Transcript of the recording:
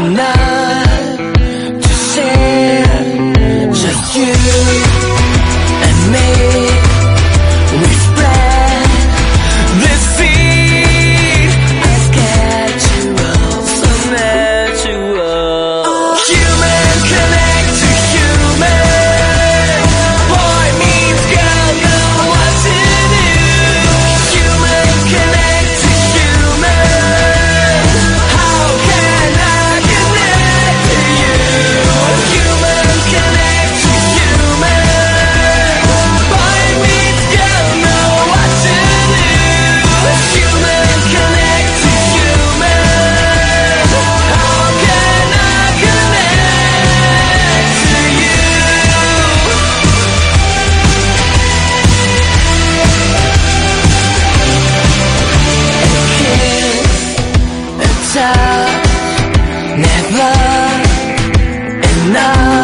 enough to share. Just you and me. We spread this seed as casual, so natural. Human connect to human. Boy meets girl, know what to do. Human connect to human. How can I connect to you? Human connect to human. Boy meets girl, know what to do. Human connect to human. How can I connect to you? A kiss, a touch, never enough.